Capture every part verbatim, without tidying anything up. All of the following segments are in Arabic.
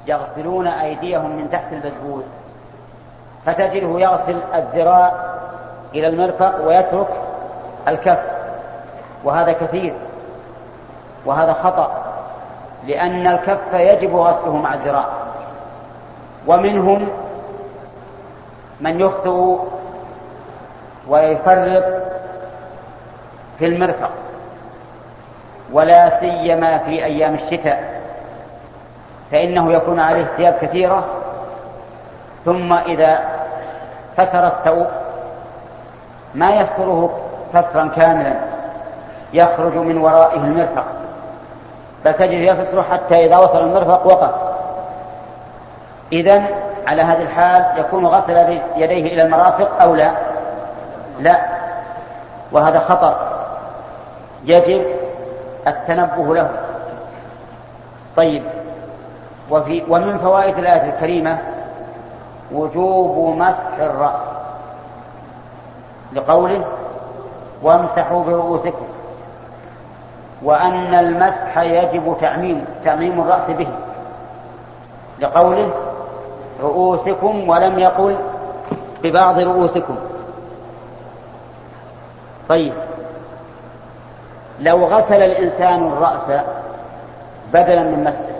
يغسلون أيديهم من تحت البزبوز، فتجده يغسل الذراع إلى المرفق ويترك الكف، وهذا كثير، وهذا خطأ، لأن الكف يجب غسله مع الذراع. ومنهم من يخطئ ويفرط في المرفق، ولا سيما في أيام الشتاء، فإنه يكون عليه ثياب كثيرة، ثم إذا كسر الثوب ما يكسره كسرا كاملا يخرج من ورائه المرفق، بل تجد يكسره حتى إذا وصل المرفق وقف. إذن على هذه الحال يكون غسل يديه إلى المرافق أو لا؟ لا، وهذا خطر يجب التنبه له. طيب، وفي ومن فوائد الآية الكريمة وجوب مسح الرأس، لقوله وامسحوا برؤوسكم، وأن المسح يجب تعميم تعميم الرأس به، لقوله رؤوسكم ولم يقل ببعض رؤوسكم. طيب، لو غسل الإنسان الرأس بدلا من مسح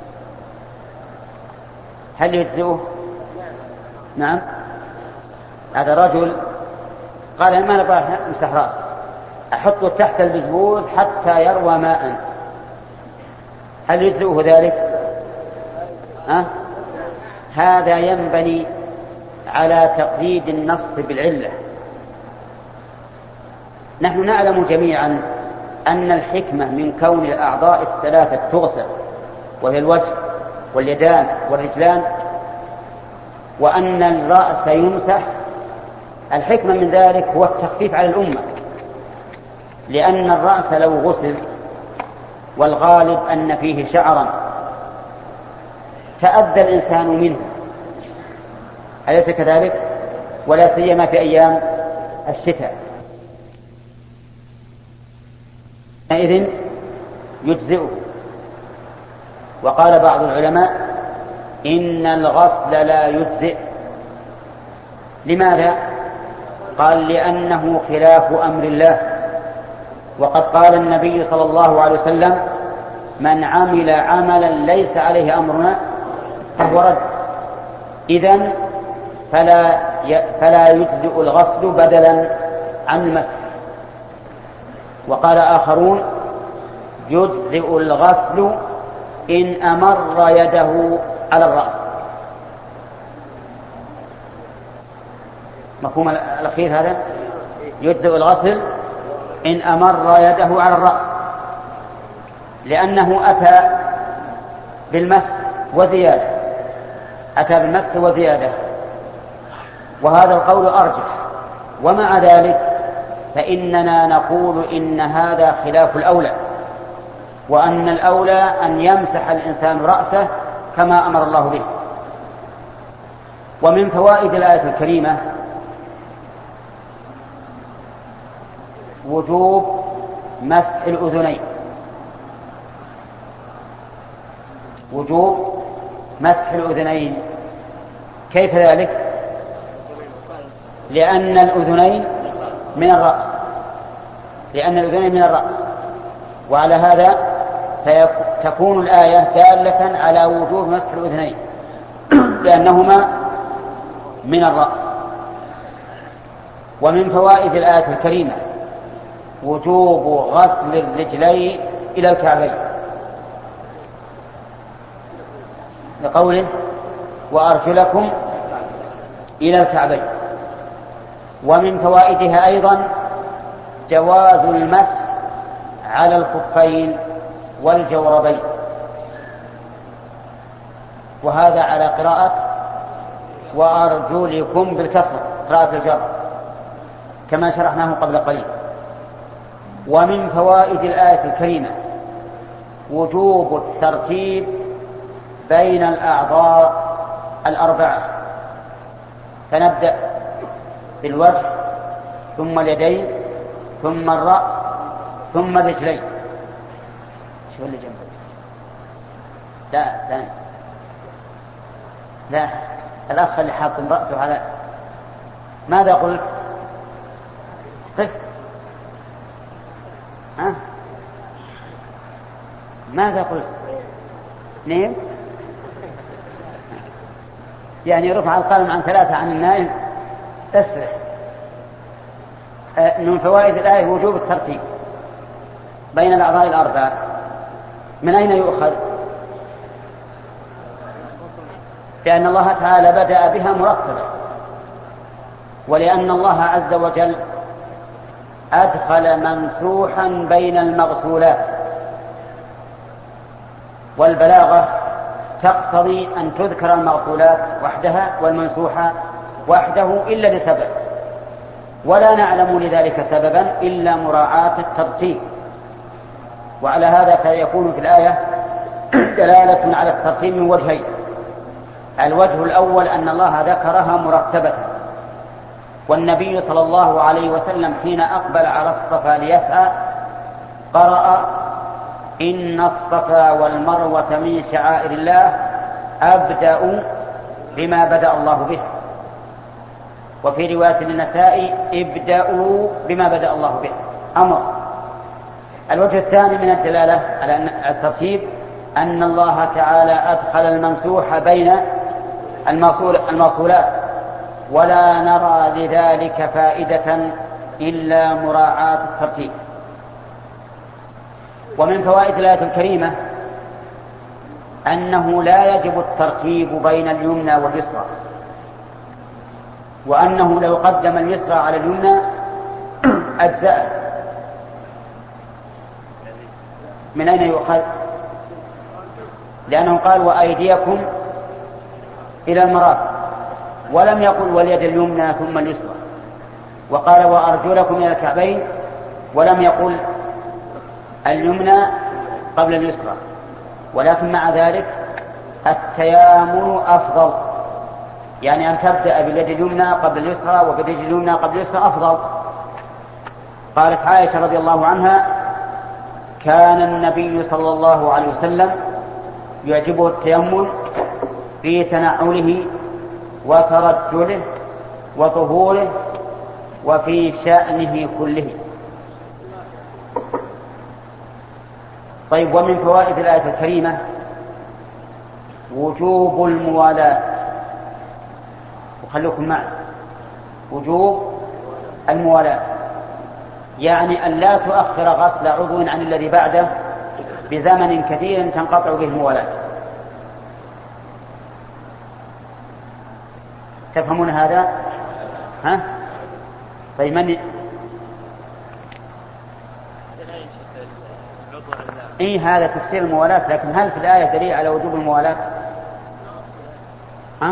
هل يجزئه؟ نعم. هذا رجل قال أنا ما نبغى أمسح رأسي، أحطه تحت البزبوز حتى يروى ماء، هل يجزئه ذلك؟ أه؟ هذا ينبني على تقييد النص بالعلة. نحن نعلم جميعا أن الحكمة من كون الأعضاء الثلاثة تغسل، وهي الوجه واليدان والرجلان، وأن الرأس يمسح، الحكمة من ذلك هو التخفيف على الأمة، لأن الرأس لو غسل والغالب أن فيه شعرا تأذى الإنسان منه، أليس كذلك؟ ولا سيما في أيام الشتاء، إذن يجزئه. وقال بعض العلماء إن الغسل لا يجزئ. لماذا؟ قال لأنه خلاف أمر الله، وقد قال النبي صلى الله عليه وسلم من عمل عملا ليس عليه أمرنا فهو رد. إذن فلا فلا يجزئ الغسل بدلا عن المسح. وقال آخرون يجزئ الغسل إن أمر يده على الرأس. مفهوم الأخير هذا؟ يجزئ الغسل إن أمر يده على الرأس، لأنه أتى بالمسح وزيادة أتى بالمسح وزيادة وهذا القول أرجح. ومع ذلك فإننا نقول إن هذا خلاف الأولى، وأن الأولى أن يمسح الإنسان رأسه كما أمر الله به. ومن فوائد الآية الكريمة وجوب مسح الأذنين، وجوب مسح الأذنين. كيف ذلك؟ لأن الأذنين من الرأس لأن الأذنين من الرأس وعلى هذا فتكون الآية دالة على وجوب مسح الأذنين لأنهما من الرأس. ومن فوائد الآية الكريمة وجوب غسل الرجلين إلى الكعبين، لقوله وأرجلكم إلى الكعبين. ومن فوائدها أيضا جواز المسح على الخفين والجوربين، وهذا على قراءة وأرجلكم بالكسر، قراءة الجر كما شرحناه قبل قليل. ومن فوائد الآية الكريمة وجوب الترتيب بين الأعضاء الأربعة، فنبدأ بالوجه ثم اليدين ثم الرأس ثم الرجلين. شو اللي جنبه؟ لا ثاني لا، الأخ اللي حاط رأسه على ماذا قلت؟ قف. ها؟ ماذا قلت؟ نعم، يعني رفع القلم عن ثلاثة عن النائم. استرح. من فوائد الآية وجوب الترتيب بين الأعضاء الأربعة. من أين يؤخذ؟ لأن الله تعالى بدأ بها مرتبة، ولأن الله عز وجل أدخل ممسوحا بين المغسولات، والبلاغة تقتضي أن تذكر المغسولات وحدها والممسوحة وحده إلا لسبب، ولا نعلم لذلك سببا إلا مراعاة الترتيب. وعلى هذا فيكون في الآية دلالة على الترتيب من وجهين. الوجه الأول أن الله ذكرها مرتبة، والنبي صلى الله عليه وسلم حين أقبل على الصفا ليسعى قرأ إن الصفا والمروة من شعائر الله أبدأ بما بدأ الله به، وفي رواية النسائي ابدأوا بما بدأ الله به أمر. الوجه الثاني من الدلالة على الترتيب أن الله تعالى أدخل الممسوح بين الموصولات، ولا نرى لذلك فائدة إلا مراعاة الترتيب. ومن فوائد الآية الكريمة أنه لا يجب الترتيب بين اليمنى واليسرى، وأنه لو قدم اليسرى على اليمنى أجزأه. من أين يؤخذ؟ لأنه قال وأيديكم إلى المرافق، ولم يقل واليد اليمنى ثم اليسرى، وقال وأرجلكم إلى الكعبين، ولم يقل اليمنى قبل اليسرى. ولكن مع ذلك التيامن أفضل، يعني أن تبدأ باليد اليمنى قبل اليسرى وباليد اليمنى قبل اليسرى أفضل. قالت عائشة رضي الله عنها كان النبي صلى الله عليه وسلم يعجبه التيمن في تنعله وترجله وطهوره وفي شأنه كله. طيب، ومن فوائد الآية الكريمة وجوب الموالاة. وخلوكم معي، وجوب الموالاة يعني أن لا تؤخر غسل عضو عن الذي بعده بزمن كثير تنقطع به الموالاة. تفهمون هذا؟ ها؟ طيب، من إيه هذا تفسير الموالاة، لكن هل في الآية دليل على وجوب الموالاة؟ ها؟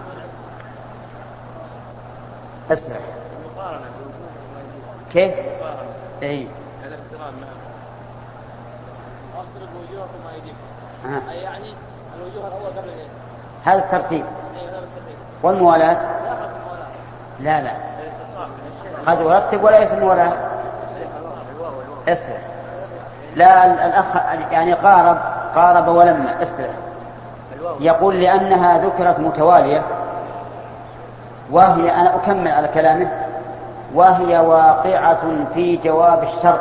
اسمع كيف؟ اي آه. يعني الوجوه الأول قبل اليد، هذا الترتيب. والموالاة لا لا قد يرتب ولا يسمى موالاة. اسمع، لا الأخ يعني قارب قارب ولما اسمع يقول لأنها ذكرت متوالية، وهي أنا أكمل على كلامه وهي واقعة في جواب الشرط.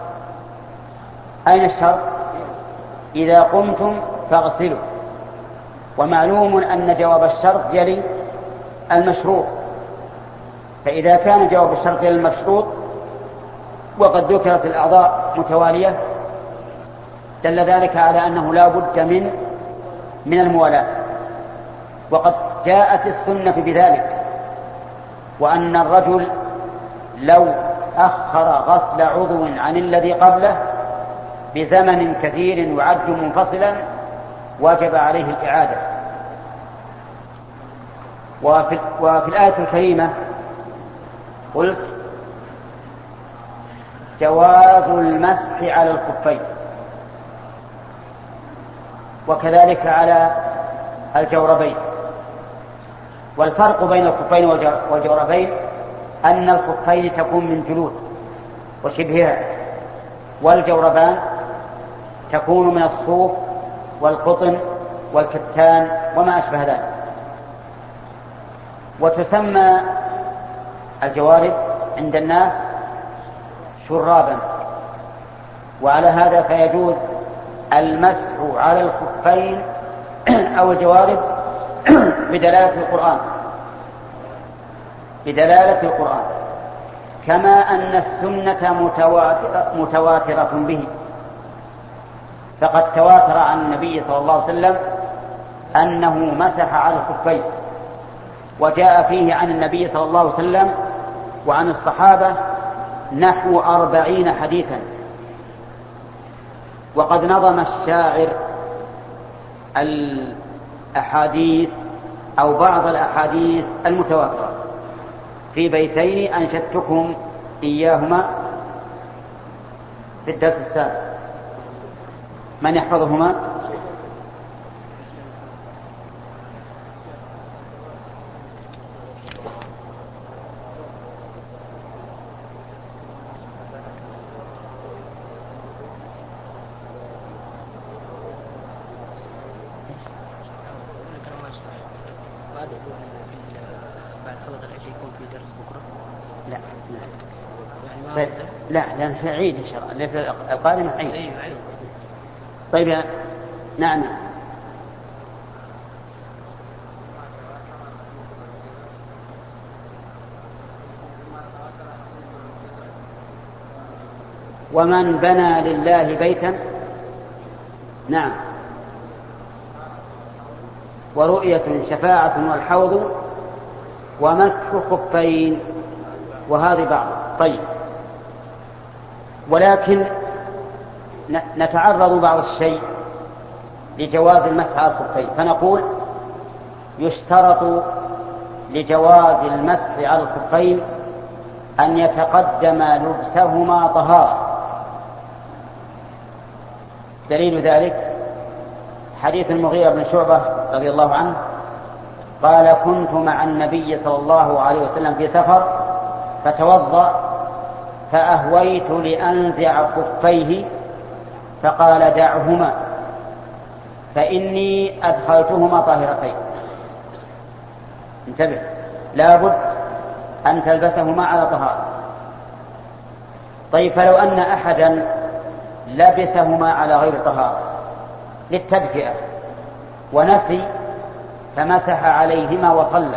أين الشرط؟ إذا قمتم فاغسلوا، ومعلوم أن جواب الشرط يلي المشروط، فإذا كان جواب الشرط يلي المشروط وقد ذكرت الأعضاء متوالية دل ذلك على أنه لا بد من من الموالاة. وقد جاءت السنة بذلك، وأن الرجل لو أخر غسل عضو عن الذي قبله بزمن كثير يعد منفصلا وجب عليه الإعادة. وفي, وفي الآية الكريمة قلت جواز المسح على الخفين، وكذلك على الجوربين. والفرق بين الخفين والجوربين أن الخفين تكون من جلود وشبهها، والجوربان تكون من الصوف والقطن والكتان وما أشبه ذلك. وتسمى الجوارب عند الناس شرابا. وعلى هذا فيجوز المسح على الخفين أو الجوارب بدلالة القرآن بدلالة القرآن كما أن السنة متواترة, متواترة به. فقد تواتر عن النبي صلى الله عليه وسلم أنه مسح على الخفين، وجاء فيه عن النبي صلى الله عليه وسلم وعن الصحابة نحو أربعين حديثا. وقد نظم الشاعر الأحاديث أو بعض الأحاديث المتواترة في بيتين أنشدتكم إياهما في الدرس السابق. من يحفظهما؟ لا لأن في عيد إن شاء الله، ليس القادمة عيد. طيب يا نعم. ومن بنى لله بيتا، نعم، ورؤية شفاعة والحوض ومسح خفين، وهذه بعض. طيب، ولكن نتعرض بعض الشيء لجواز المسح على الخفين، فنقول يشترط لجواز المسح على الخفين أن يتقدم لبسهما طهارة. دليل ذلك حديث المغيرة بن شعبة رضي الله عنه قال: كنت مع النبي صلى الله عليه وسلم في سفر فتوضأ فأهويت لأنزع خفيه فقال: دعهما فإني أدخلتهما طاهرتين. انتبه، لابد أن تلبسهما على طهارة. طيب، فلو أن أحدا لبسهما على غير طهارة للتدفئة ونسي فمسح عليهما وصلى،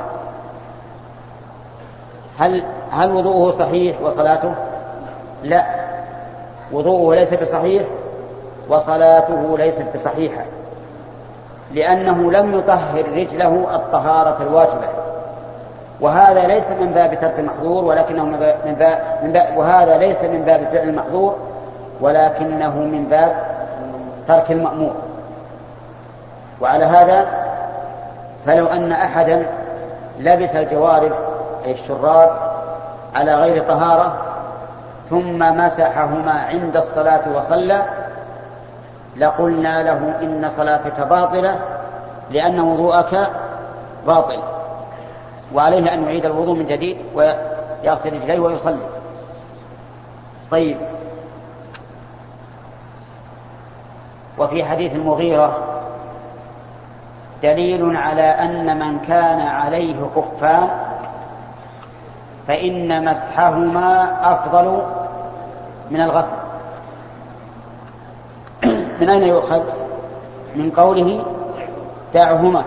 هل هل وضوءه صحيح وصلاته؟ لا، وضوءه ليس بصحيح وصلاته ليست بصحيحة، لأنه لم يطهر رجله الطهارة الواجبة، وهذا ليس من باب ترك المحظور ولكنه من باب, من باب, من باب وهذا ليس من باب فعل المحظور ولكنه من باب ترك المأمور. وعلى هذا فلو أن أحدا لبس الجوارب أي الشراب على غير طهارة ثم مسحهما عند الصلاة وصلى لقلنا له: إن صلاتك باطلة لأن وضوءك باطل، وعليه أن يعيد الوضوء من جديد ويغسل رجليه ويصلي. طيب، وفي حديث المغيرة دليل على أن من كان عليه خفان فإن مسحهما أفضل من الغسل. من أين يؤخذ؟ من قوله: دعهما.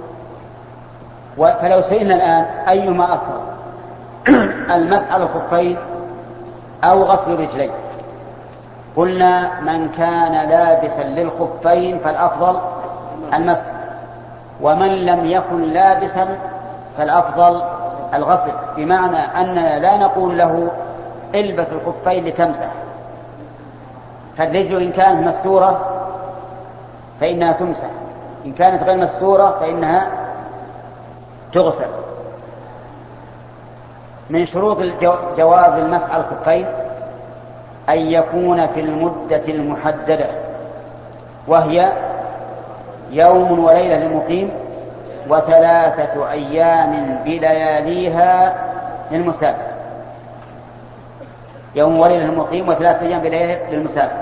فلو سئلنا الآن أيما أفضل، المسح على الخفين أو غسل الرجلين، قلنا من كان لابسا للخفين فالأفضل المسح، ومن لم يكن لابسا فالأفضل الغسل، بمعنى أننا لا نقول له البس الخفين لتمسح، فالرجل إن كانت مستورة فإنها تمسح، إن كانت غير مستورة فإنها تغسل. من شروط جواز المسح على الخفين أن يكون في المدة المحددة، وهي يوم وليلة للمقيم وثلاثة أيام بلياليها للمسافر. يوم وليلة للمقيم وثلاثة أيام بلياليها للمسافر.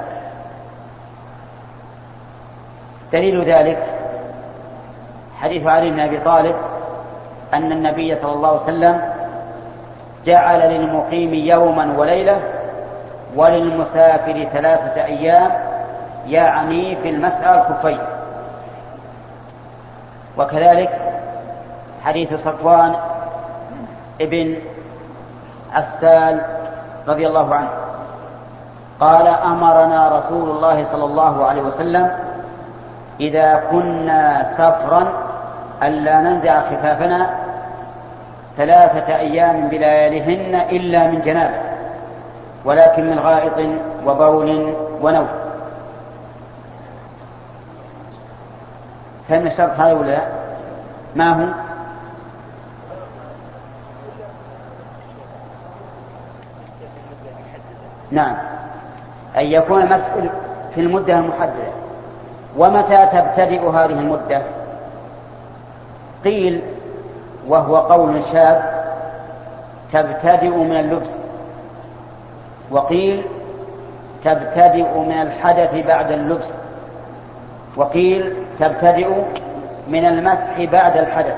دليل ذلك حديث علي بن أبي طالب أن النبي صلى الله عليه وسلم جعل للمقيم يوما وليلة وللمسافر ثلاثة أيام، يعني في المسعى الخفين. وكذلك حديث صفوان ابن عسال رضي الله عنه قال: أمرنا رسول الله صلى الله عليه وسلم إذا كنا سفرا ألا ننزع خفافنا ثلاثة أيام بلياليهن إلا من جنابه، ولكن من غائط وبول ونوم. فهم الشرط هذا ولا ما هو؟ نعم، أن يكون المسؤول في المدة المحددة. ومتى تبتدئ هذه المدة؟ قيل وهو قول شاذ تبتدئ من اللبس، وقيل تبتدئ من الحدث بعد اللبس، وقيل تبتدئ من المسح بعد الحدث.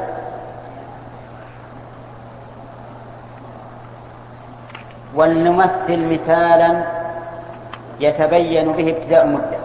ولنمثل مثالا يتبين به ابتداء المدة.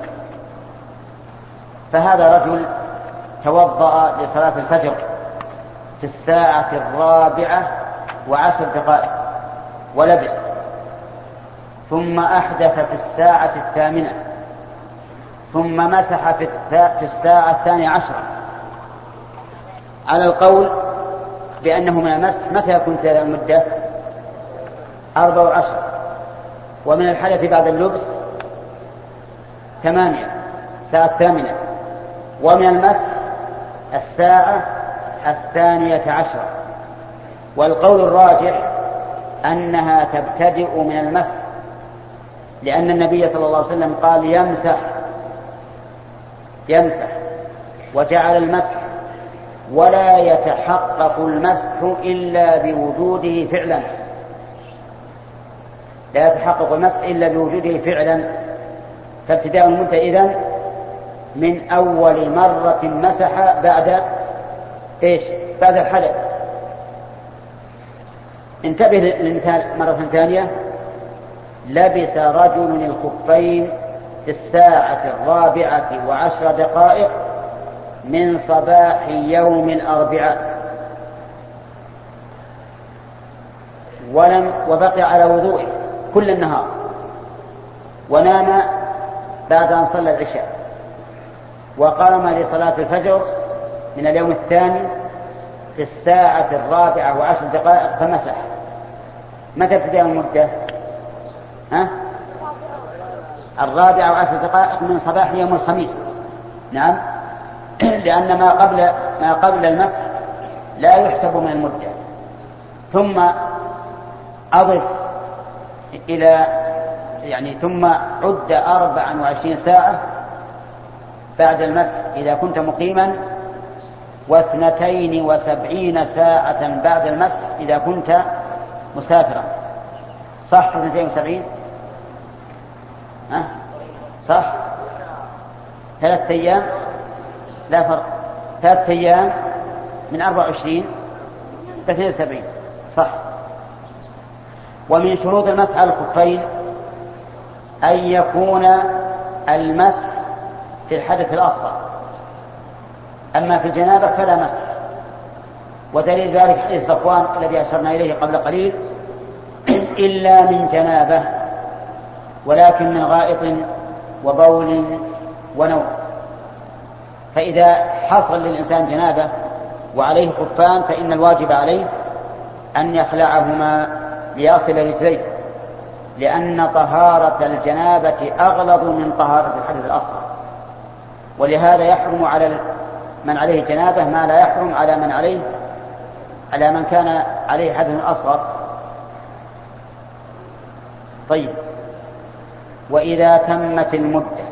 فهذا رجل توضأ لصلاة الفجر في الساعة الرابعة وعشر دقائق ولبس، ثم أحدث في الساعة الثامنة، ثم مسح في الساعة الثانية عشرة، على القول بأنه من المسح. متى كنت المدة؟ أربع وعشر. ومن الحدث بعد اللبس ثمانية، الساعة الثامنة. ومن المسح الساعة الثانية عشرة. والقول الراجح أنها تبتدئ من المسح، لأن النبي صلى الله عليه وسلم قال يمسح يمسح وجعل المسح، ولا يتحقق المسح إلا بوجوده فعلا، لا يتحقق المسح إلا بوجوده فعلا. فابتداء المدة إذن من أول مرة مسح بعد إيش؟ بعد الحدث. انتبه للمثال مرة ثانية: لبس رجل الخفين في الساعة الرابعة وعشر دقائق من صباح يوم الأربعاء، ولم وبقي على وضوئه كل النهار، ونام بعد أن صلى العشاء، وقام لصلاة الفجر من اليوم الثاني في الساعة الرابعة وعشر دقائق فمسح. متى ابتدأ المدة؟ ها؟ الرابعة وعشر دقائق من صباح يوم الخميس. نعم، لأن ما قبل ما قبل المسح لا يحسب من المدة. ثم أضف إلى يعني ثم عد أربعا وعشرين ساعة بعد المسح إذا كنت مقيما، واثنتين وسبعين ساعة بعد المسح إذا كنت مسافرا. صح؟ اثنتين وسبعين؟ ها؟ صح؟ ثلاثة أيام لا فرق، ثلاثة أيام من أربع وعشرين اثنتين وسبعين. صح. ومن شروط المسح على الخفين أن يكون المسح في الحدث الأصغر، أما في الجنابة فلا مسح. ودليل ذلك حديث صفوان الذي أشرنا إليه قبل قليل: إلا من جنابة، ولكن من غائط وبول ونوم. فإذا حصل للإنسان جنابة وعليه خفان فإن الواجب عليه أن يخلعهما ليصل رجليه، لأن طهارة الجنابة أغلظ من طهارة الحدث الأصغر. ولهذا يحرم على من عليه جنابة ما لا يحرم على من عليه على من كان عليه حدث أصغر. طيب، وإذا تمت المدة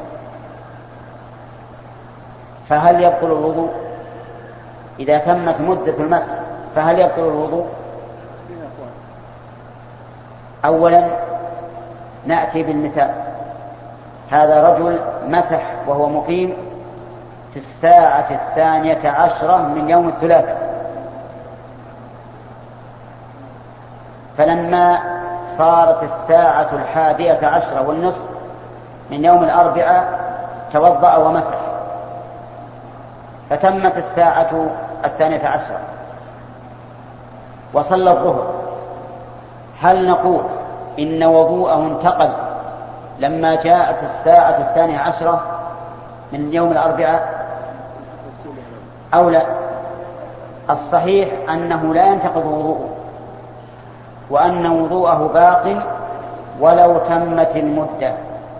فهل يبطل الوضوء؟ إذا تمت مدة المسح فهل يبطل الوضوء؟ أولا نأتي بالمثال: هذا رجل مسح وهو مقيم في الساعة الثانية عشرة من يوم الثلاثاء، فلما صارت الساعة الحادية عشرة والنصف من يوم الأربعاء توضأ ومسح، فتمت الساعة الثانية عشرة وصلى الظهر، هل نقول إن وضوءه انتقل لما جاءت الساعة الثانية عشرة من يوم الأربعاء أو لا؟ الصحيح أنه لا ينتقض وضوءه، وأن وضوءه باق ولو تمت المدة،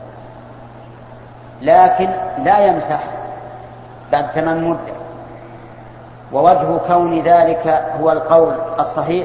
لكن لا يمسح بعد تمام المدة. ووجه كون ذلك هو القول الصحيح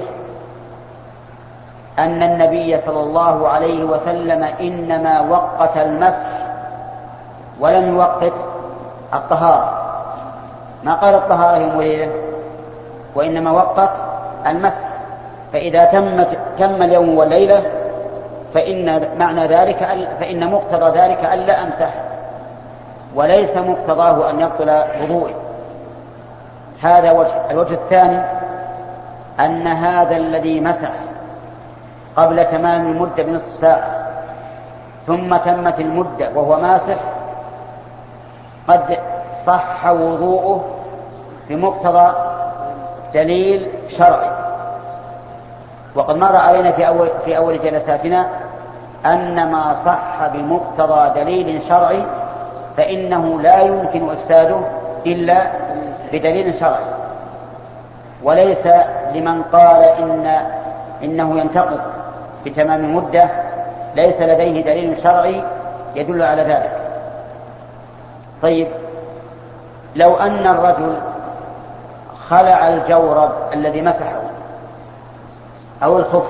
أن النبي صلى الله عليه وسلم إنما وقت المسح ولم يوقت الطهارة، ما قال الطهارة يوم وليلة، وإنما وقت المسح. فإذا تمت تم اليوم والليلة فإن معنى ذلك فإن مقتضى ذلك ألا أمسح، وليس مقتضاه أن يبطل وضوئه. هذا وجه. الوجه الثاني أن هذا الذي مسح قبل تمام المدة بنصف ساعة ثم تمت المدة وهو ماسح قد صح وضوءه بمقتضى دليل شرعي. وقد مر علينا في أول, في أول جلساتنا أن ما صح بمقتضى دليل شرعي فإنه لا يمكن إفساده إلا بدليل شرعي، وليس لمن قال إن إنه ينتقض بتمام المدة ليس لديه دليل شرعي يدل على ذلك. طيب، لو أن الرجل خلع الجورب الذي مسحه أو الخف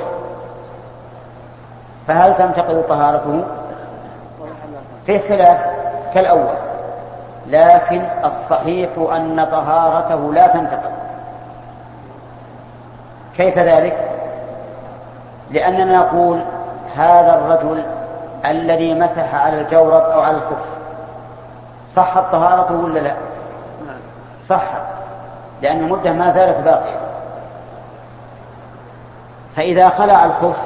فهل تنتقض طهارته؟ في خلاف كالأول، لكن الصحيح أن طهارته لا تنتقض. كيف ذلك؟ لأننا نقول هذا الرجل الذي مسح على الجورب أو على الخف صحت طهارته ولا لا؟ صحت، لأن المدة ما زالت باقية. فإذا خلع الخف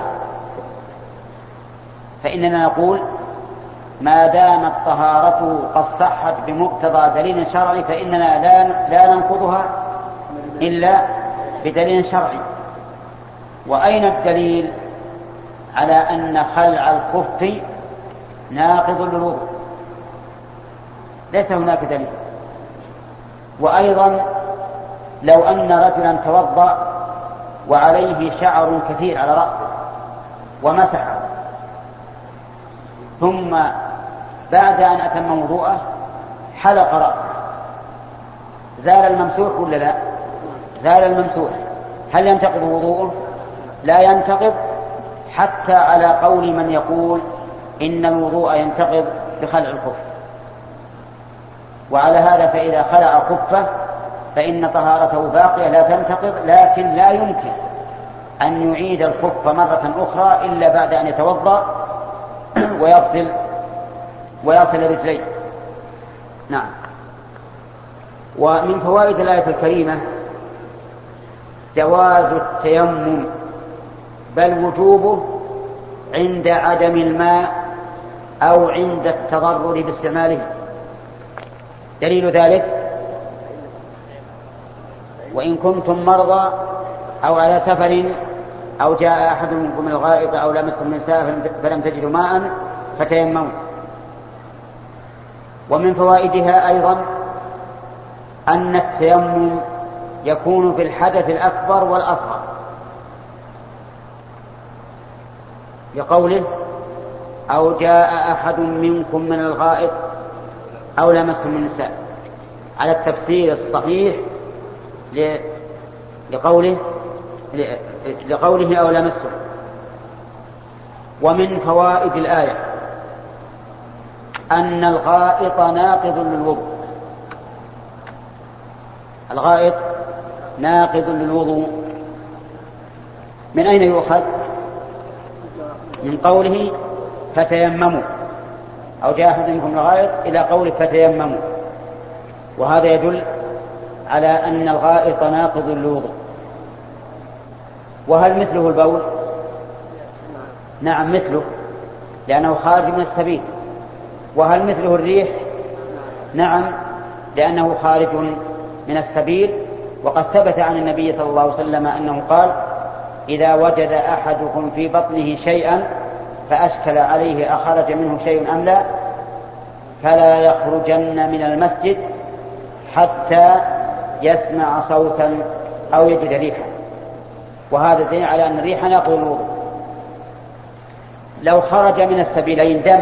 فإننا نقول ما دامت طهارته قد صحت بمقتضى دليل شرعي فإننا لا لا ننقضها إلا بدليل شرعي. وأين الدليل على أن خلع الخف ناقض للوضوء؟ ليس هناك دليل. وأيضا لو أن رجلا توضأ وعليه شعر كثير على رأسه ومسحه ثم بعد أن أتم وضوءه حلق رأسه، زال الممسوح ولا لا؟ زال الممسوح. هل ينتقض وضوءه؟ لا ينتقض، حتى على قول من يقول إن الوضوء ينتقض بخلع الخف. وعلى هذا فإذا خلع خفه فإن طهارته باقية لا تنتقض، لكن لا يمكن أن يعيد الخف مرة أخرى إلا بعد أن يتوضأ ويغسل ويغسل رجليه. نعم. ومن فوائد الآية الكريمة جواز التيمم بل وجوبه عند عدم الماء أو عند التضرر باستعماله. دليل ذلك وإن كنتم مرضى أو على سفر أو جاء أحد منكم من الغائط أو لمستم النساء فلم تجدوا ماء فتيمموا. ومن فوائدها أيضا أن التيمم يكون في الحدث الأكبر والأصغر، لقوله أو جاء أحد منكم من الغائط أو لمستم النساء، على التفسير الصحيح لقوله لقوله أو لمستم. ومن فوائد الآية أن الغائط ناقض للوضوء. الغائط ناقض للوضوء. من أين يؤخذ؟ من قوله فتيمموا، أو جاء أحد منكم من الغائط إلى قوله فتيمموا، وهذا يدل على أن الغائط ناقض للوضوء. وهل مثله البول؟ نعم مثله، لأنه خارج من السبيل. وهل مثله الريح؟ نعم، لأنه خارج من السبيل. وقد ثبت عن النبي صلى الله عليه وسلم أنه قال: إذا وجد أحدكم في بطنه شيئا فأشكل عليه أخرج منه شيء أم لا فلا يخرجن من المسجد حتى يسمع صوتا أو يجد ريحا. وهذا دليل على أن الريح ناقض الوضوء. لو خرج من السبيلين دم،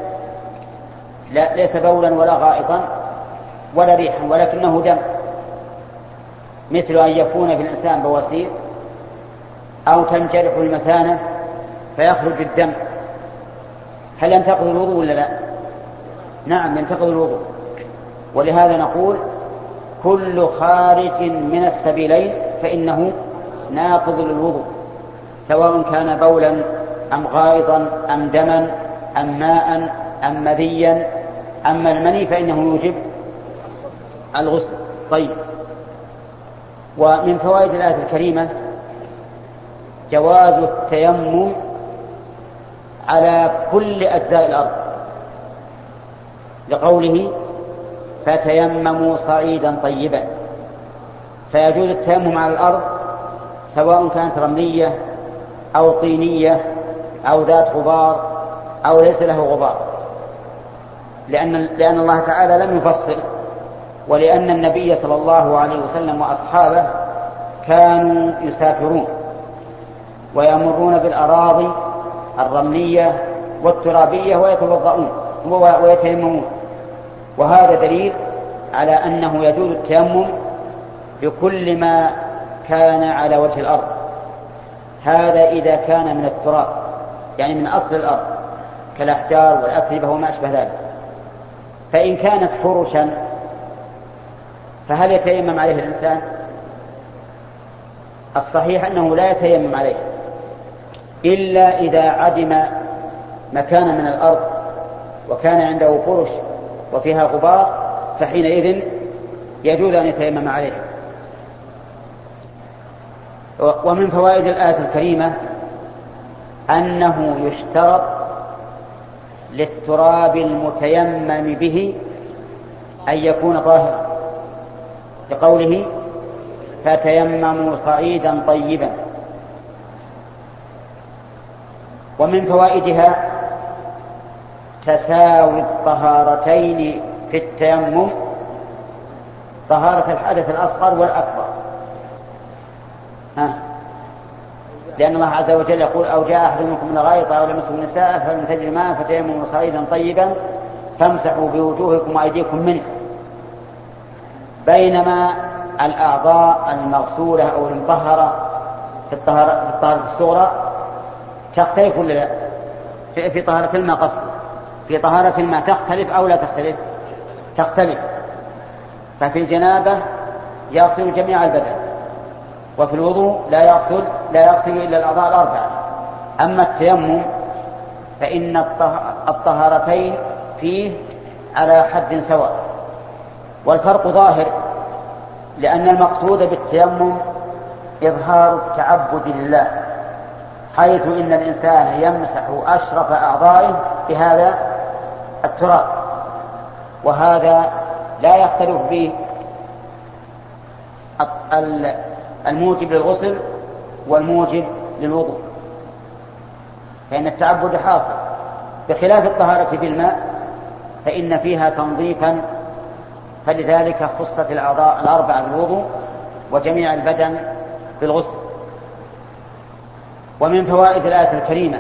لا ليس بولا ولا غائطا ولا ريحا ولكنه دم، مثل أن يكون في الإنسان بواسير أو تنجرح المثانة فيخرج الدم، هل ينتقض الوضوء ولا لا؟ نعم ينتقض الوضوء. ولهذا نقول كل خارج من السبيلين فإنه ناقض للوضوء، سواء كان بولا أم غائطا أم دما أم ماء أم مذيا. أما المني فإنه يوجب الغسل. طيب، ومن فوائد الآية الكريمة جواز التيمم على كل أجزاء الأرض، لقوله: فتيمموا صعيدا طيبا. فيجوز التيمم على الأرض سواء كانت رملية أو طينية أو ذات غبار أو ليس له غبار، لأن, لأن الله تعالى لم يفصل، ولأن النبي صلى الله عليه وسلم وأصحابه كانوا يسافرون ويمرون بالأراضي الرملية والترابية ويتوضؤون ويتيممون. وهذا دليل على أنه يجوز التيمم بكل ما كان على وجه الأرض. هذا إذا كان من التراب، يعني من أصل الأرض كالأحجار والأتربة وما أشبه ذلك. فإن كانت فرشا فهل يتيمم عليه الإنسان؟ الصحيح أنه لا يتيمم عليه إلا إذا عدم مكان من الأرض وكان عنده فرش وفيها غبار، فحينئذ يجوز أن يتيمم عليه. ومن فوائد الآية الكريمة أنه يشترط للتراب المتيمم به أن يكون طاهرا، لقوله: فتيمموا صعيدا طيبا. ومن فوائدها تساوي الطهارتين في التيمم، طهارة الحدث الأصغر والأكبر. ها. لأن الله عز وجل يقول: أو جاء أحد منكم من الغائط أو لمسوا النساء فلم تجدوا ماء فتيمموا صعيدا طيبا فامسحوا بوجوهكم وأيديكم منه. بينما الأعضاء المغسولة أو المطهرة في الطهارة الصغرى تختلف ولا لا؟ في طهارة الماء قصد في طهارة الماء تختلف أو لا تختلف؟ تختلف. ففي الجنابة يغسل جميع البدن، وفي الوضوء لا يغسل لا يغسل إلا الأعضاء الأربعة. أما التيمم فإن الطهارتين فيه على حد سواء، والفرق ظاهر، لأن المقصود بالتيمم إظهار التعبد لله، حيث إن الإنسان يمسح أشرف أعضائه بهذا التراب، وهذا لا يختلف به الموجب للغسل والموجب للوضوء، فإن التعبد حاصل، بخلاف الطهارة بالماء فإن فيها تنظيفا، فلذلك خصت الأعضاء الأربعة بالوضوء وجميع البدن بالغسل. ومن فوائد الآية الكريمة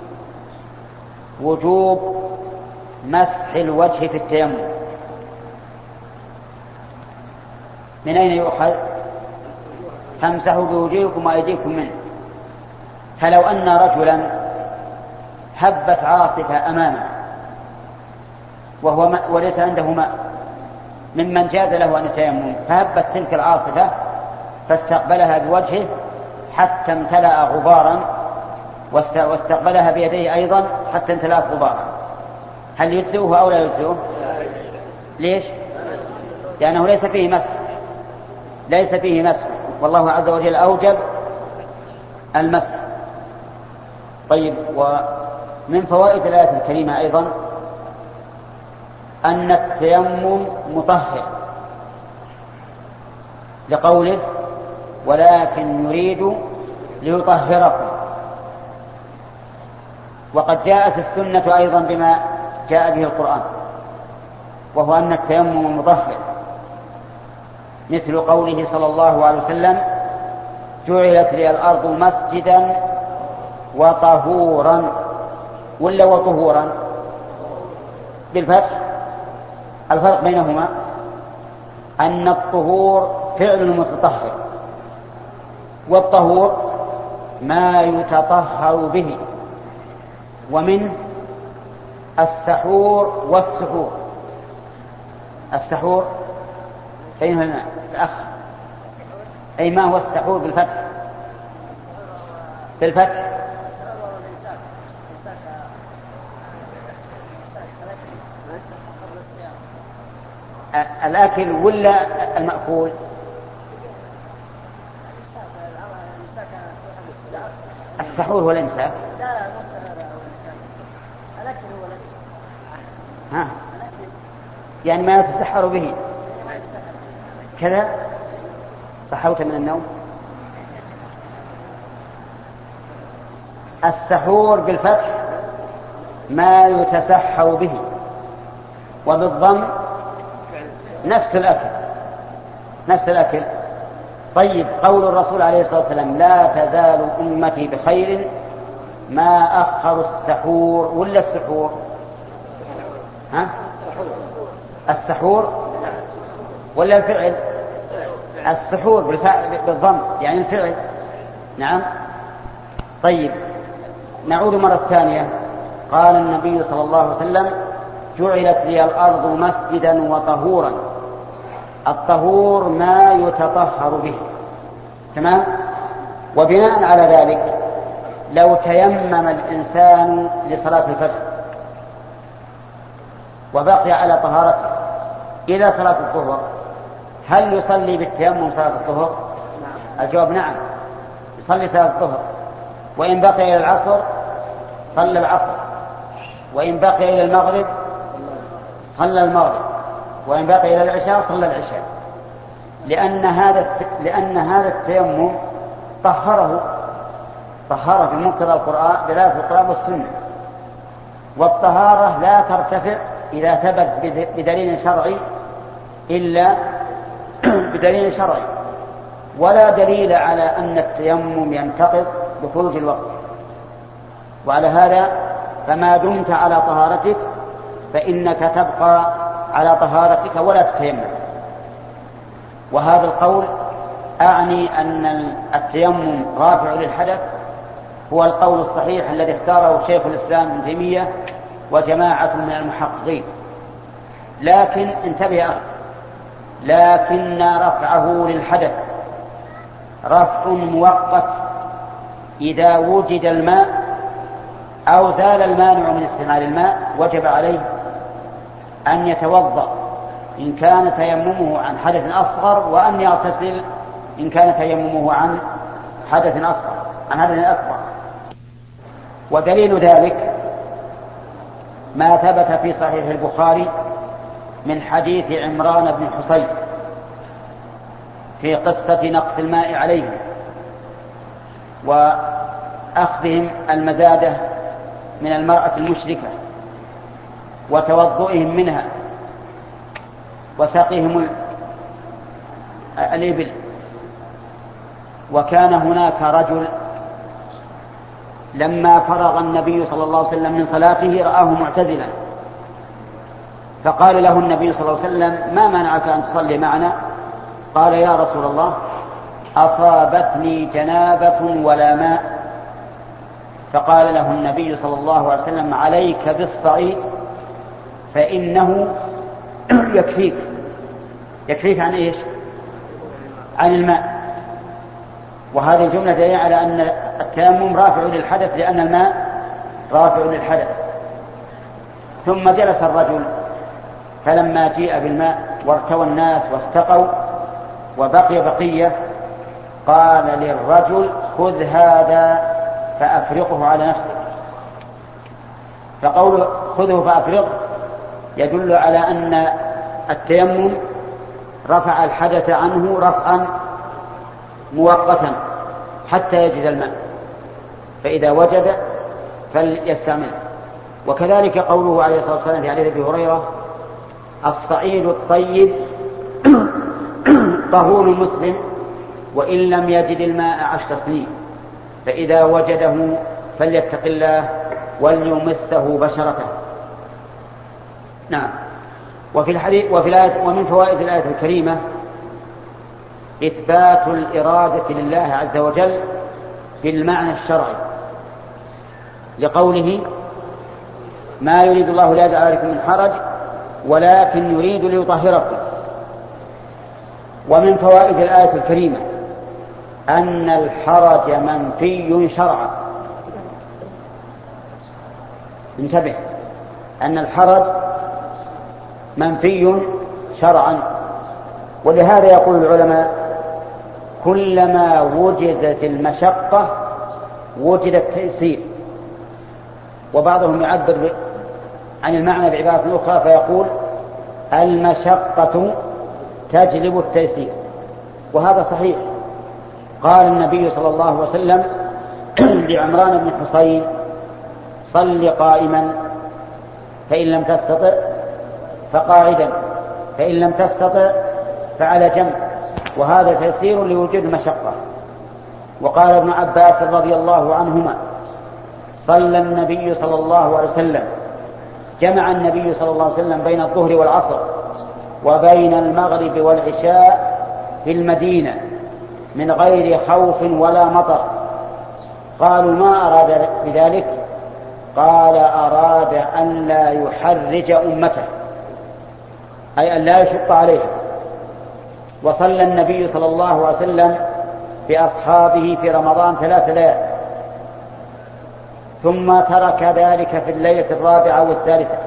وجوب مسح الوجه في التيمم. من أين يؤخذ؟ فامسحوا بوجوهكم وأيديكم منه. فلو أن رجلا هبت عاصفة أمامه وهو وليس عنده ماء ممن جاز له أن يتيمم، فهبت تلك العاصفة فاستقبلها بوجهه حتى امتلأ غبارا، واستقبلها بيديه أيضا حتى امتلأت غبارا، هل يجزئه أو لا يجزئه؟ ليش؟ لأنه ليس فيه مسح ليس فيه مسح والله عز وجل أوجب المسح. طيب، ومن فوائد الآية الكريمة أيضا أن التيمم مطهر، لقوله ولكن يريد ليطهركم. وقد جاءت السنة أيضا بما جاء به القرآن، وهو أن التيمم مطهر، مثل قوله صلى الله عليه وسلم جعلت لي الأرض مسجدا وطهورا، ولا وطهورا بالفتح؟ الفرق بينهما أن الطهور فعل متطهر، والطهور ما يتطهر به، ومنه السحور والسحور. السحور أين هنا الأخ؟ أي ما هو السحور بالفتح؟ بالفتح الأكل ولا المأكول؟ السحور هو الإمساك. ها، يعني ما يتسحر به كذا. صحوت من النوم. السحور بالفتح ما يتسحر به، وبالضم نفس الأكل نفس الأكل. طيب، قول الرسول عليه الصلاة والسلام لا تزال أمتي بخير ما أخر السحور، ولا السحور؟ ها؟ السحور ولا الفعل؟ السحور بالضم يعني الفعل. نعم. طيب، نعود مرة ثانية. قال النبي صلى الله عليه وسلم جعلت لي الأرض مسجدا وطهورا. الطهور ما يتطهر به، تمام. وبناء على ذلك لو تيمم الإنسان لصلاة الفجر وبقي على طهارته إلى صلاة الظهر، هل يصلي بالتيمم صلاة الظهر؟ الجواب نعم، يصلي صلاة الظهر. وإن بقي إلى العصر صلى العصر، وإن بقي إلى المغرب صلى المغرب، وإن بقي إلى العشاء صلى العشاء، لأن هذا لأن هذا التيمم طهره طهره بمقتضى القرآن دلالة القرآن والسنة. والطهارة لا ترتفع إذا ثبت بدليل شرعي إلا بدليل شرعي، ولا دليل على أن التيمم ينتقض بخروج الوقت. وعلى هذا فما دمت على طهارتك فإنك تبقى على طهارتك ولا تتيمم. وهذا القول أعني أن التيمم رافع للحدث هو القول الصحيح الذي اختاره شيخ الإسلام ابن تيمية وجماعة من المحققين. لكن انتبه أخي، لكن رفعه للحدث رفع مؤقت إذا وجد الماء أو زال المانع من استعمال الماء وجب عليه أن يتوضأ إن كان تيممه عن حدث أصغر، وأن يغتسل إن كان تيممه عن حدث أصغر عن حدث أكبر. ودليل ذلك ما ثبت في صحيح البخاري من حديث عمران بن حصين في قصة نقص الماء عليهم وأخذهم المزادة من المرأة المشركة وتوضؤهم منها وسقيهم الإبل. وكان هناك رجل لما فرغ النبي صلى الله عليه وسلم من صلاته رآه معتزلا، فقال له النبي صلى الله عليه وسلم ما منعك أن تصلي معنا؟ قال يا رسول الله أصابتني جنابة ولا ماء. فقال له النبي صلى الله عليه وسلم عليك بالصعيد فإنه يكفيك. يكفيك عن إيش؟ عن الماء. وهذه الجملة دليل على أن التيمم رافع للحدث لأن الماء رافع للحدث. ثم جلس الرجل فلما جيء بالماء وارتوى الناس واستقوا وبقي بقية قال للرجل خذ هذا فأفرقه على نفسك. فقول خذه فأفرغ يدل على أن التيمم رفع الحدث عنه رفعا مؤقتا حتى يجد الماء، فإذا وجد فليستعمله. وكذلك قوله عليه الصلاة والسلام في حديث أبي هريرة: الصعيد الطيب طهور مسلم وإن لم يجد الماء عشر سنين، فإذا وجده فليتق الله وليمسه بشرته. نعم. وفي الحديث وفي الآية ومن فوائد الآية الكريمة إثبات الإرادة لله عز وجل في المعنى الشرعي، لقوله: ما يريد الله ليجعل عليكم من حرج ولكن يريد ليطهركم. ومن فوائد الآية الكريمة أن الحرج منفي شرعا. انتبه، أن الحرج منفي شرعا، ولهذا يقول العلماء: كلما وجدت المشقة وجد التيسير. وبعضهم يعبر عن المعنى بعبارة أخرى فيقول: المشقة تجلب التيسير. وهذا صحيح. قال النبي صلى الله عليه وسلم لعمران بن حصين: صل قائما فإن لم تستطع فقاعدا فإن لم تستطع فعلى جنب، وهذا تيسير لوجود المشقة. وقال ابن عباس رضي الله عنهما: صلى النبي صلى الله عليه وسلم جمع النبي صلى الله عليه وسلم بين الظهر والعصر وبين المغرب والعشاء في المدينة من غير خوف ولا مطر. قالوا: ما أراد بذلك؟ قال: أراد أن لا يحرج أمته، أي أن لا يشق عليهم. وصلى النبي صلى الله عليه وسلم بأصحابه في رمضان ثلاث ليال، ثم ترك ذلك في الليلة الرابعة والثالثة،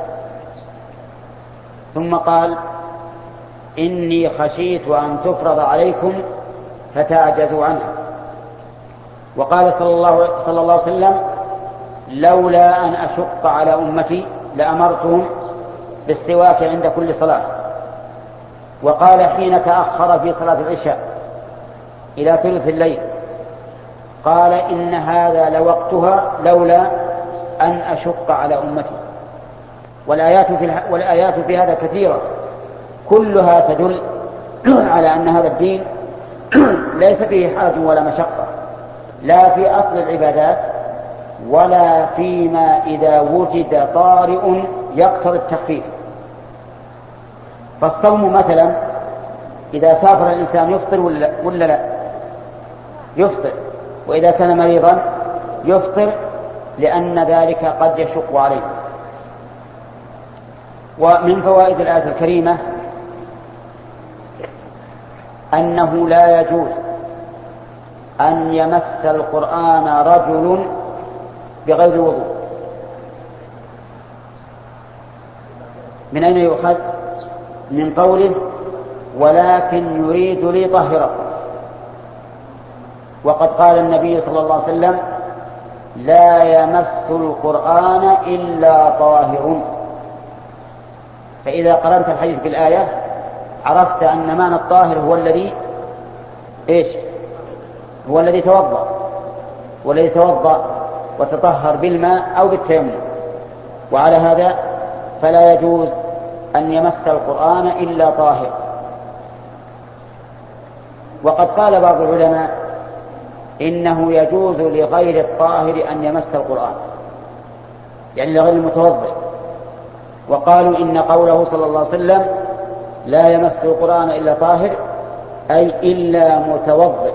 ثم قال: إني خشيت أن تفرض عليكم فتعجزوا عنها. وقال صلى الله, صلى الله عليه وسلم: لولا أن أشق على أمتي لأمرتهم بالسواك عند كل صلاة. وقال حين تأخر في صلاة العشاء إلى ثلث الليل: قال: إن هذا لوقتها لولا أن أشق على أمتي. والآيات في, والآيات في هذا كثيرة، كلها تدل على أن هذا الدين ليس فيه حرج ولا مشقة، لا في أصل العبادات ولا فيما إذا وجد طارئ يقتضي التخفيف. فالصوم مثلا إذا سافر الإنسان يفطر ولا لا؟ يفطر. وإذا كان مريضا يفطر، لأن ذلك قد يشق عليه. ومن فوائد الآية الكريمة أنه لا يجوز أن يمس القرآن رجل بغير وضوء. من أين يؤخذ؟ من قوله: ولكن يريد ليطهره. وقد قال النبي صلى الله عليه وسلم: لا يمس القرآن إلا طاهر. فإذا قرأت الحديث بالآية عرفت أن معنى الطاهر هو الذي إيش؟ هو الذي توضأ، والذي توضأ وتطهر بالماء أو بالتيمم. وعلى هذا فلا يجوز أن يمس القرآن إلا طاهر. وقد قال بعض العلماء إنه يجوز لغير الطاهر أن يمس القرآن، يعني لغير المتوضئ. وقالوا إن قوله صلى الله عليه وسلم: لا يمس القرآن إلا طاهر، أي إلا متوضئ.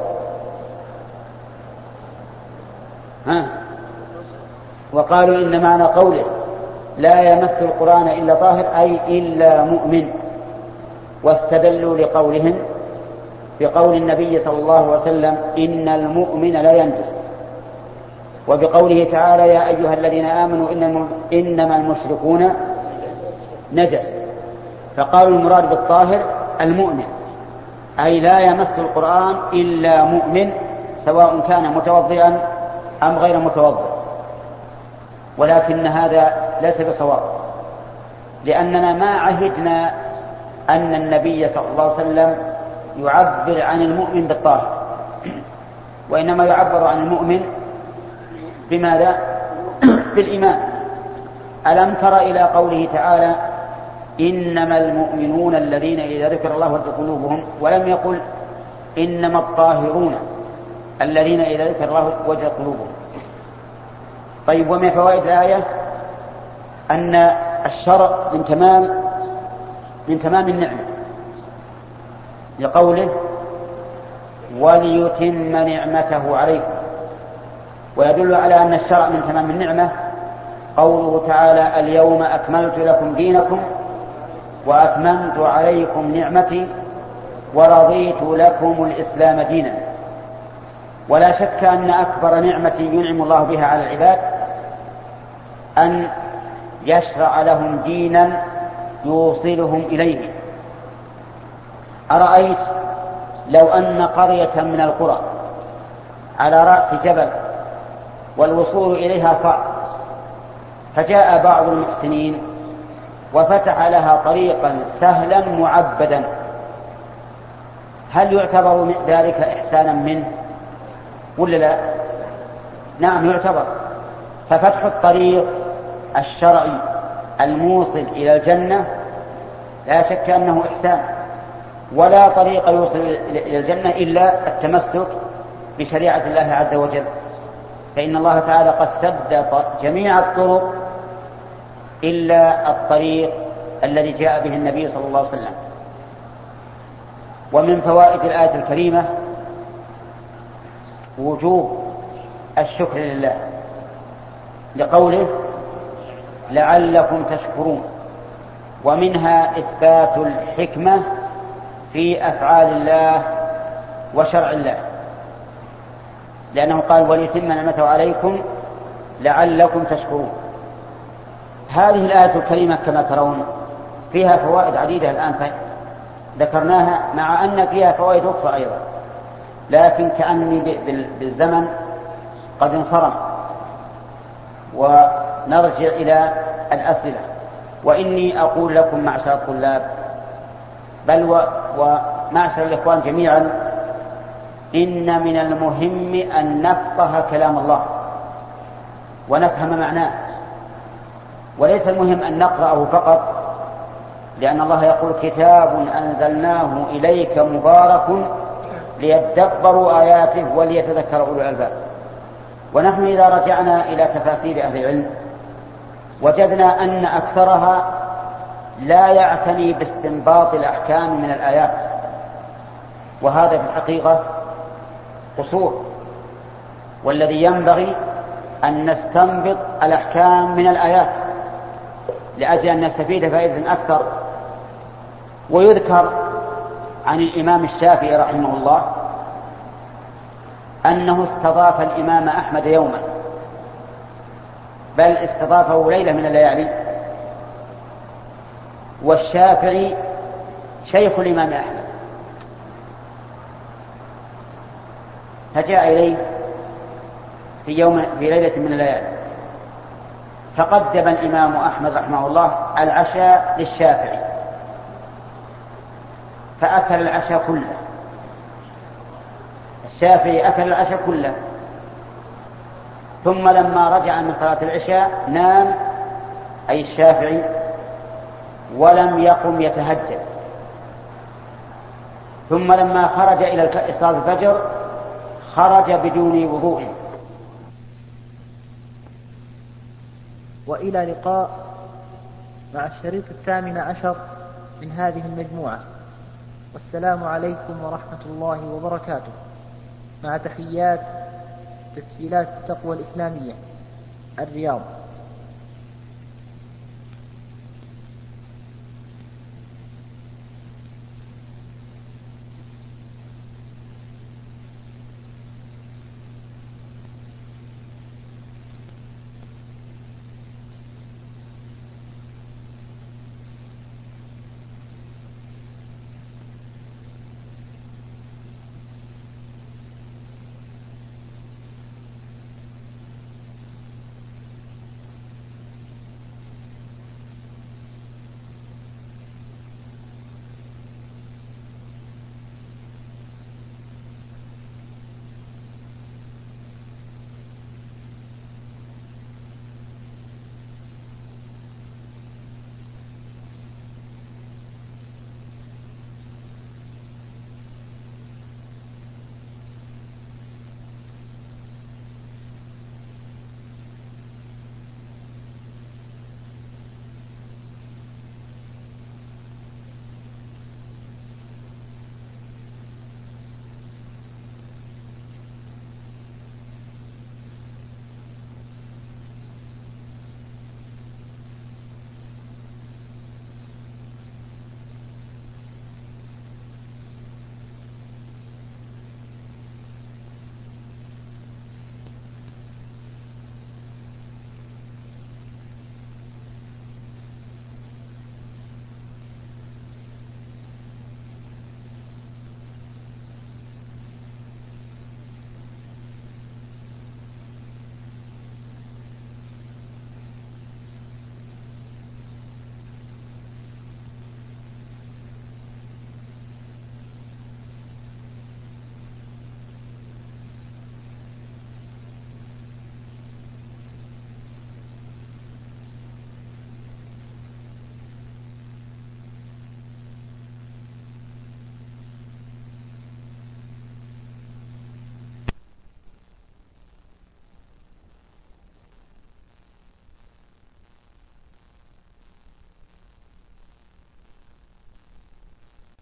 ها؟ وقالوا إن معنى قوله لا يمس القرآن إلا طاهر أي إلا مؤمن. واستدلوا لقولهم بقول النبي صلى الله عليه وسلم: إن المؤمن لا ينجس، وبقوله تعالى: يا أيها الذين آمنوا إنما المشركون نجس. فقالوا المراد بالطاهر المؤمن، أي لا يمس القرآن إلا مؤمن، سواء كان متوضئا أم غير متوضئ. ولكن هذا ليس بصواب، لأننا ما عهدنا أن النبي صلى الله عليه وسلم يعبر عن المؤمن بالطاهر، وإنما يعبر عن المؤمن بماذا؟ بالإيمان. ألم تر إلى قوله تعالى إنما المؤمنون الذين إذا ذكر الله وجلت قلوبهم، ولم يقل إنما الطاهرون الذين إذا ذكر الله وجلت قلوبهم. طيب، ومن فوائد الآية أن الشرع من تمام من تمام النعمة، لقوله وليتم نعمته عليكم، ويدل على أن الشرع من تمام النعمة قوله تعالى اليوم أكملت لكم دينكم وأتممت عليكم نعمتي ورضيت لكم الإسلام دينا. ولا شك أن أكبر نعمة ينعم الله بها على العباد أن يشرع لهم دينا يوصلهم إليه. أرأيت لو أن قرية من القرى على رأس جبل والوصول إليها صعب، فجاء بعض المحسنين وفتح لها طريقا سهلا معبدا، هل يعتبر ذلك إحسانا منه ولا لا؟ نعم يعتبر. ففتح الطريق الشرعي الموصل إلى الجنة لا شك أنه إحسان، ولا طريق يوصل إلى الجنة إلا التمسك بشريعة الله عز وجل، فإن الله تعالى قد سد جميع الطرق إلا الطريق الذي جاء به النبي صلى الله عليه وسلم. ومن فوائد الآية الكريمة وجوب الشكر لله، لقوله لعلكم تشكرون، ومنها إثبات الحكمة في أفعال الله وشرع الله، لأنه قال وليتم نعمته عليكم لعلكم تشكرون. هذه الآية الكريمة كما ترون فيها فوائد عديدة الآن ذكرناها، مع أن فيها فوائد أخرى أيضا، لكن كأني بالزمن قد انصرم، ونرجع إلى الأسئلة. وإني أقول لكم معشر الطلاب بل ومعشر الإخوان جميعا إن من المهم أن نفقه كلام الله ونفهم معناه، وليس المهم أن نقرأه فقط، لأن الله يقول كتاب أنزلناه إليك مبارك ليدبروا آياته وليتذكر أولو الألباب. ونحن إذا رجعنا إلى تفاسير أهل العلم وجدنا أن أكثرها لا يعتني باستنباط الأحكام من الآيات، وهذا في الحقيقة قصور، والذي ينبغي أن نستنبط الأحكام من الآيات لأجل أن نستفيد فائدة أكثر. ويذكر عن الإمام الشافعي رحمه الله أنه استضاف الإمام أحمد يوما، بل استضافه ليلة من الليالي، والشافعي شيخ الإمام أحمد، فجاء إليه في يوم في ليلة من الليالي، فقدم الإمام أحمد رحمه الله العشاء للشافعي، فأكل العشاء كله. الشافعي أكل العشاء كله، ثم لما رجع من صلاة العشاء نام أي الشافعي ولم يقم يتهجد، ثم لما خرج إلى صلاة الفجر خرج بدون وضوء. وإلى لقاء مع الشريط الثامن عشر من هذه المجموعة، والسلام عليكم ورحمة الله وبركاته، مع تحيات تسجيلات التقوى الإسلامية الرياض.